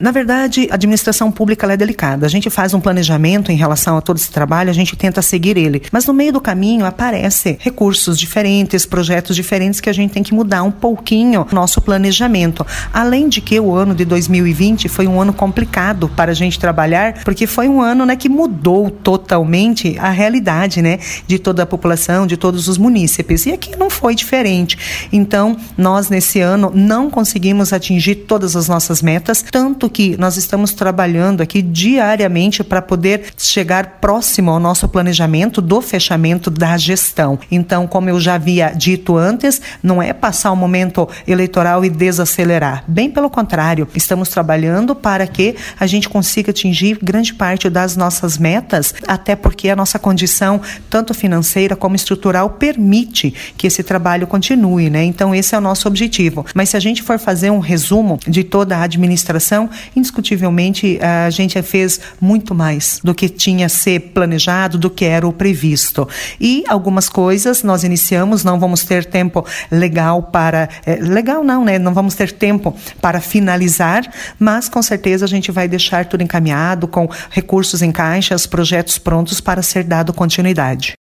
Na verdade, a administração pública ela é delicada. A gente faz um planejamento em relação a todo esse trabalho, a gente tenta seguir ele. Mas no meio do caminho aparecem recursos diferentes, projetos diferentes que a gente tem que mudar um pouquinho o nosso planejamento. Além de que o ano de 2020 foi um ano complicado para a gente trabalhar, porque foi um ano, né, que mudou totalmente a realidade, né, de toda a população, de todos os munícipes. E aqui não foi diferente. Então, nós nesse ano não conseguimos atingir todas as nossas metas, tanto que nós estamos trabalhando aqui diariamente para poder chegar próximo ao nosso planejamento do fechamento da gestão. Então, como eu já havia dito antes, não é passar o momento eleitoral e desacelerar. Bem pelo contrário, estamos trabalhando para que a gente consiga atingir grande parte das nossas metas, até porque a nossa condição, tanto financeira como estrutural, permite que esse trabalho continue, né? Então, esse é o nosso objetivo. Mas se a gente for fazer um resumo de toda a administração, indiscutivelmente a gente fez muito mais do que tinha ser planejado, do que era o previsto. E algumas coisas nós iniciamos, não vamos ter tempo legal para... legal não, né? Não vamos ter tempo para finalizar, mas com certeza a gente vai deixar tudo encaminhado, com recursos em caixa, projetos prontos para ser dado continuidade.